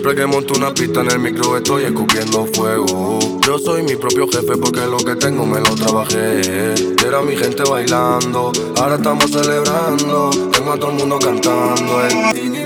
Siempre que monto una pista en el micro estoy escupiendo fuego. Yo soy mi propio jefe porque lo que tengo me lo trabajé. Era mi gente bailando, ahora estamos celebrando. Tengo a todo el mundo cantando.